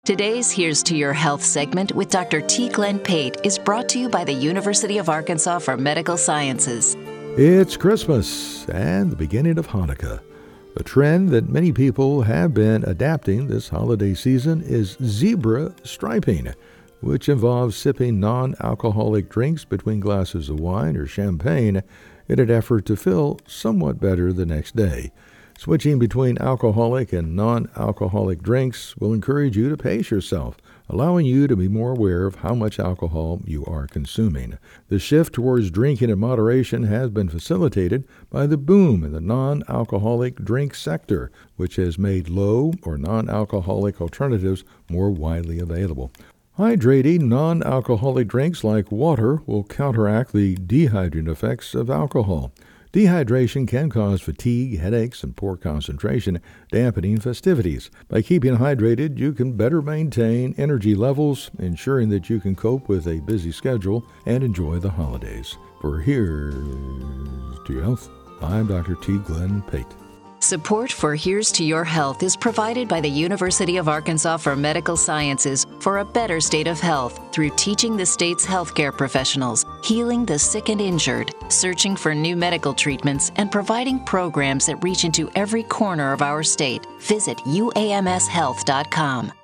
Today's Here's to Your Health segment with Dr. T. Glenn Pate is brought to you by the University of Arkansas for Medical Sciences. It's Christmas and the beginning of Hanukkah. A trend that many people have been adapting this holiday season is zebra striping, which involves sipping non-alcoholic drinks between glasses of wine or champagne in an effort to feel somewhat better the next day. Switching between alcoholic and non-alcoholic drinks will encourage you to pace yourself, allowing you to be more aware of how much alcohol you are consuming. The shift towards drinking in moderation has been facilitated by the boom in the non-alcoholic drink sector, which has made low or non-alcoholic alternatives more widely available. Hydrating non-alcoholic drinks like water will counteract the dehydrating effects of alcohol. Dehydration can cause fatigue, headaches, and poor concentration, dampening festivities. By keeping hydrated, you can better maintain energy levels, ensuring that you can cope with a busy schedule and enjoy the holidays. For Here's to Your Health, I'm Dr. T. Glenn Pate. Support for Here's to Your Health is provided by the University of Arkansas for Medical Sciences for a better state of health through teaching the state's healthcare professionals, healing the sick and injured, searching for new medical treatments, and providing programs that reach into every corner of our state. Visit uamshealth.com.